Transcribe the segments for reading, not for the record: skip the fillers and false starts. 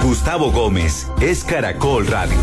Gustavo Gómez es Caracol Radio.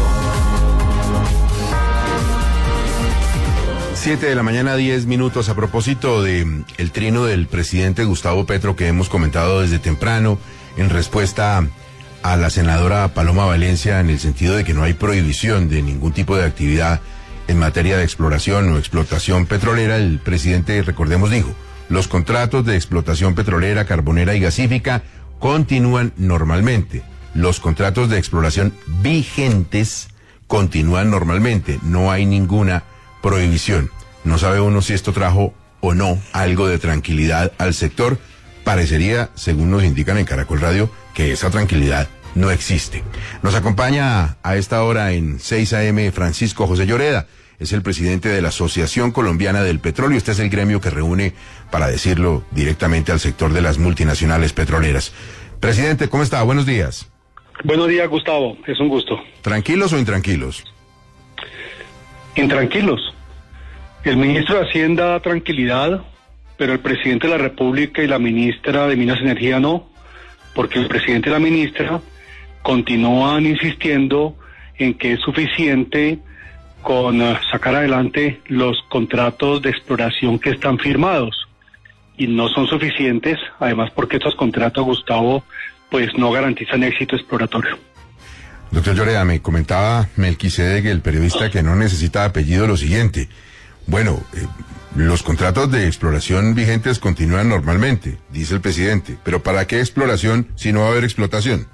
7:10 a.m. A propósito de el trino del presidente Gustavo Petro que hemos comentado desde temprano en respuesta a la senadora Paloma Valencia en el sentido de que no hay prohibición de ningún tipo de actividad en materia de exploración o explotación petrolera, el presidente, recordemos, dijo: los contratos de explotación petrolera, carbonera y gasífica continúan normalmente. Los contratos de exploración vigentes continúan normalmente. No hay ninguna prohibición. No sabe uno si esto trajo o no algo de tranquilidad al sector. Parecería, según nos indican en Caracol Radio, que esa tranquilidad no existe. Nos acompaña a esta hora en 6 a.m. Francisco José Lloreda. Es el presidente de la Asociación Colombiana del Petróleo. Este es el gremio que reúne, para decirlo directamente, al sector de las multinacionales petroleras. Presidente, ¿cómo está? Buenos días. Buenos días, Gustavo. Es un gusto. ¿Tranquilos o intranquilos? Intranquilos. El ministro de Hacienda da tranquilidad, pero el presidente de la República y la ministra de Minas y Energía no, porque el presidente y la ministra continúan insistiendo en que es suficiente con sacar adelante los contratos de exploración que están firmados, y no son suficientes, además porque estos contratos, Gustavo, pues no garantizan éxito exploratorio. Doctor Lloreda, me comentaba Melquisedec, el periodista, que no necesita apellido, lo siguiente: bueno, los contratos de exploración vigentes continúan normalmente, dice el presidente, pero ¿para qué exploración si no va a haber explotación?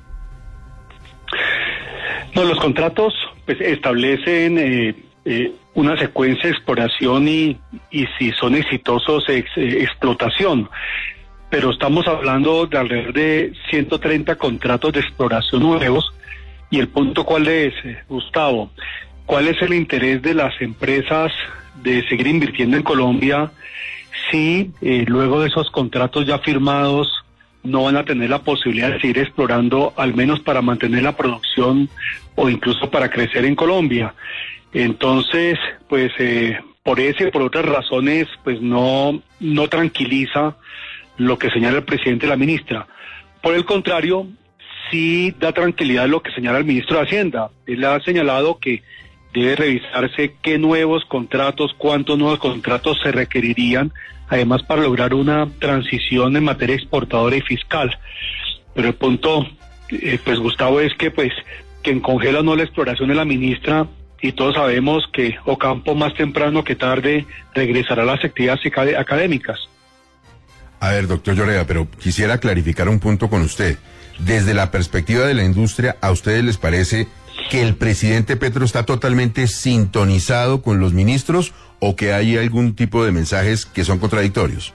No, los contratos pues establecen una secuencia de exploración y si son exitosos, explotación. Pero estamos hablando de alrededor de 130 contratos de exploración nuevos. Y el punto, ¿cuál es, Gustavo? ¿Cuál es el interés de las empresas de seguir invirtiendo en Colombia si luego de esos contratos ya firmados no van a tener la posibilidad de seguir explorando, al menos para mantener la producción o incluso para crecer en Colombia? Entonces, pues por ese y por otras razones, pues no tranquiliza lo que señala el presidente y la ministra. Por el contrario, sí da tranquilidad lo que señala el ministro de Hacienda. Él ha señalado que debe revisarse qué nuevos contratos, cuántos nuevos contratos se requerirían, además para lograr una transición en materia exportadora y fiscal. Pero el punto, pues Gustavo, es que quien congela no la exploración es la ministra, y todos sabemos que Ocampo más temprano que tarde regresará a las actividades académicas. A ver, doctor Lloreda, pero quisiera clarificar un punto con usted. Desde la perspectiva de la industria, ¿a ustedes les parece que el presidente Petro está totalmente sintonizado con los ministros o que hay algún tipo de mensajes que son contradictorios?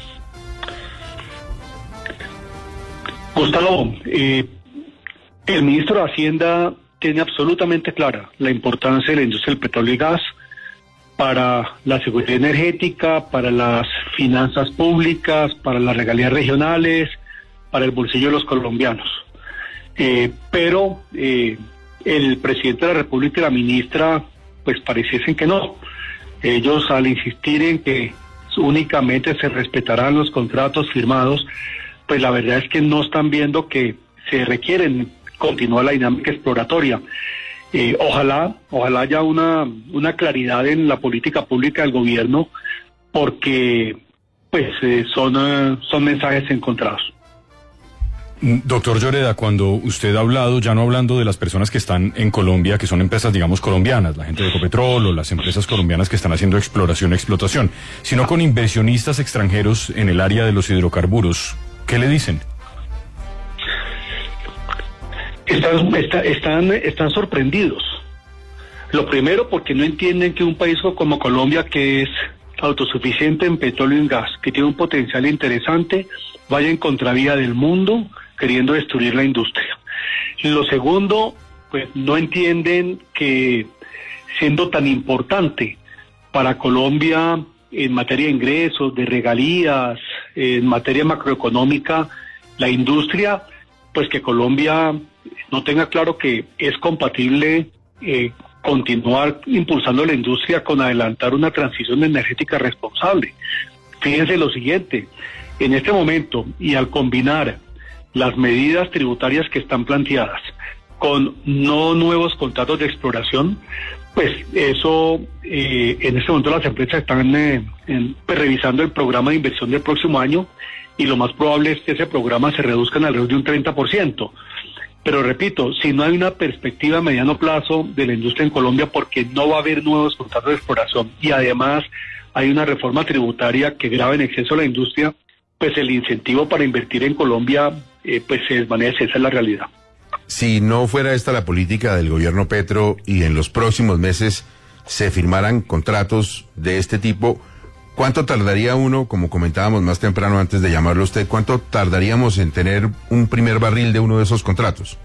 Gustavo, el ministro de Hacienda tiene absolutamente clara la importancia de la industria del petróleo y gas para la seguridad energética, para las finanzas públicas, para las regalías regionales, para el bolsillo de los colombianos. Pero el presidente de la República y la ministra pues pareciesen que no. Ellos, al insistir en que únicamente se respetarán los contratos firmados, pues la verdad es que no están viendo que se requieren continuar la dinámica exploratoria. Ojalá haya una claridad en la política pública del gobierno, porque pues son mensajes encontrados. Doctor Lloreda, cuando usted ha hablado, ya no hablando de las personas que están en Colombia, que son empresas, digamos, colombianas, la gente de Ecopetrol o las empresas colombianas que están haciendo exploración y explotación, sino con inversionistas extranjeros en el área de los hidrocarburos, ¿qué le dicen? Están sorprendidos. Lo primero, porque no entienden que un país como Colombia, que es autosuficiente en petróleo y en gas, que tiene un potencial interesante, vaya en contravía del mundo queriendo destruir la industria. Lo segundo, pues no entienden que siendo tan importante para Colombia en materia de ingresos, de regalías, en materia macroeconómica, la industria, pues que Colombia no tenga claro que es compatible continuar impulsando la industria con adelantar una transición energética responsable. Fíjense lo siguiente: en este momento, y al combinar las medidas tributarias que están planteadas con no nuevos contratos de exploración, pues eso, en este momento las empresas están revisando el programa de inversión del próximo año y lo más probable es que ese programa se reduzca en alrededor de un 30%. Pero repito, si no hay una perspectiva a mediano plazo de la industria en Colombia, porque no va a haber nuevos contratos de exploración y además hay una reforma tributaria que grava en exceso a la industria, pues el incentivo para invertir en Colombia pues se desvanece, esa es la realidad. Si no fuera esta la política del gobierno Petro y en los próximos meses se firmaran contratos de este tipo, ¿cuánto tardaría uno, como comentábamos más temprano antes de llamarlo a usted, cuánto tardaríamos en tener un primer barril de uno de esos contratos?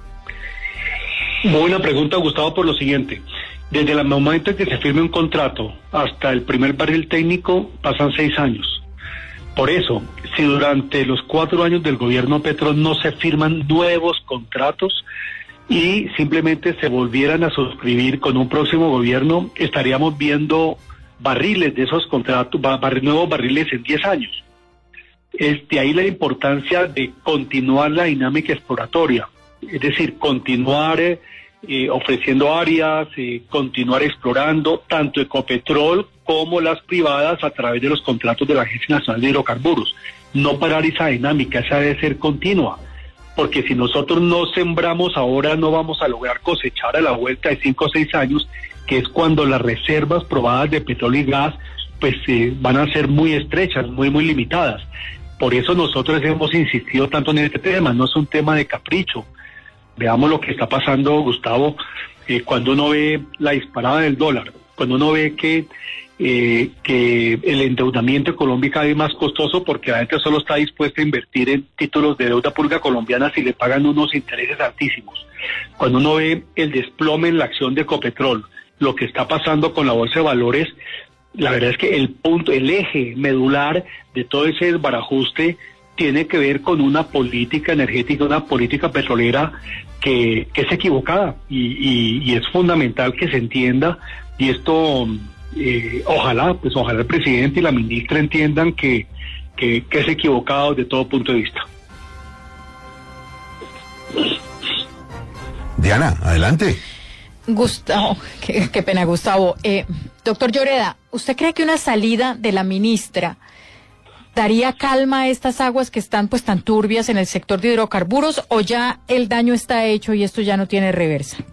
Buena pregunta, Gustavo, por lo siguiente. Desde el momento en que se firme un contrato hasta el primer barril técnico pasan 6 años. Por eso, si durante los 4 años del gobierno Petro no se firman nuevos contratos y simplemente se volvieran a suscribir con un próximo gobierno, estaríamos viendo barriles de esos contratos, nuevos barriles en 10 años. Es de ahí la importancia de continuar la dinámica exploratoria, es decir, continuar ofreciendo áreas, continuar explorando tanto Ecopetrol como las privadas a través de los contratos de la Agencia Nacional de Hidrocarburos. No parar esa dinámica, esa debe ser continua, porque si nosotros no sembramos ahora no vamos a lograr cosechar a la vuelta de 5 o 6 años, que es cuando las reservas probadas de petróleo y gas pues van a ser muy estrechas, muy limitadas. Por eso nosotros hemos insistido tanto en este tema, no es un tema de capricho. Veamos lo que está pasando, Gustavo, cuando uno ve la disparada del dólar, cuando uno ve que el endeudamiento de Colombia cada vez más costoso porque la gente solo está dispuesta a invertir en títulos de deuda pública colombiana si le pagan unos intereses altísimos. Cuando uno ve el desplome en la acción de Ecopetrol, lo que está pasando con la bolsa de valores, la verdad es que el eje medular de todo ese desbarajuste tiene que ver con una política energética, una política petrolera que es equivocada y es fundamental que se entienda, y esto ojalá el presidente y la ministra entiendan que es equivocado de todo punto de vista. Diana, adelante. Gustavo, qué pena, Gustavo. Doctor Lloreda, ¿usted cree que una salida de la ministra daría calma a estas aguas que están pues tan turbias en el sector de hidrocarburos, o ya el daño está hecho y esto ya no tiene reversa?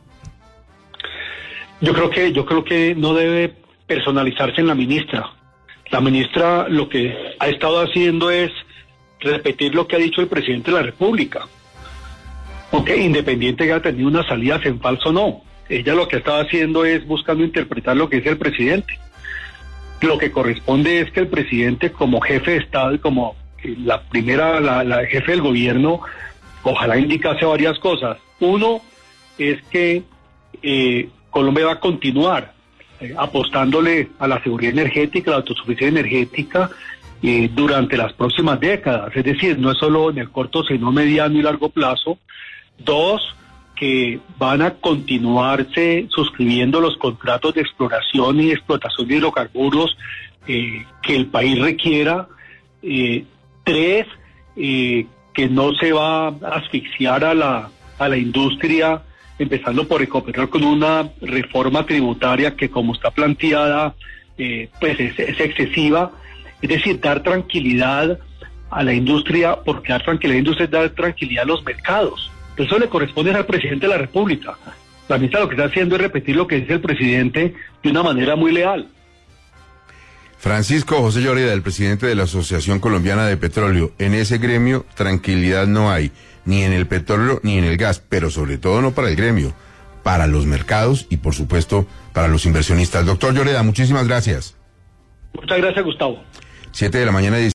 Yo creo que no debe personalizarse en la ministra. La ministra lo que ha estado haciendo es repetir lo que ha dicho el presidente de la República. Independiente que haya tenido unas salidas en falso o no. Ella lo que ha estado haciendo es buscando interpretar lo que dice el presidente. Lo que corresponde es que el presidente, como jefe de Estado y como la jefe del gobierno, ojalá indicase varias cosas. Uno es que Colombia va a continuar apostándole a la seguridad energética, a la autosuficiencia energética durante las próximas décadas. Es decir, no es solo en el corto, sino mediano y largo plazo. Dos, que van a continuarse suscribiendo los contratos de exploración y explotación de hidrocarburos que el país requiera. Tres, que no se va a asfixiar a la industria, empezando por Ecopetrol, con una reforma tributaria que, como está planteada, pues es excesiva. Es decir, dar tranquilidad a la industria, porque dar tranquilidad a la industria es dar tranquilidad a los mercados. Eso le corresponde al presidente de la República. La ministra lo que está haciendo es repetir lo que dice el presidente de una manera muy leal. Francisco José Lloreda, el presidente de la Asociación Colombiana de Petróleo. En ese gremio tranquilidad no hay, ni en el petróleo ni en el gas, pero sobre todo no para el gremio, para los mercados y por supuesto para los inversionistas. Doctor Lloreda, muchísimas gracias. Muchas gracias, Gustavo. 7 de la mañana.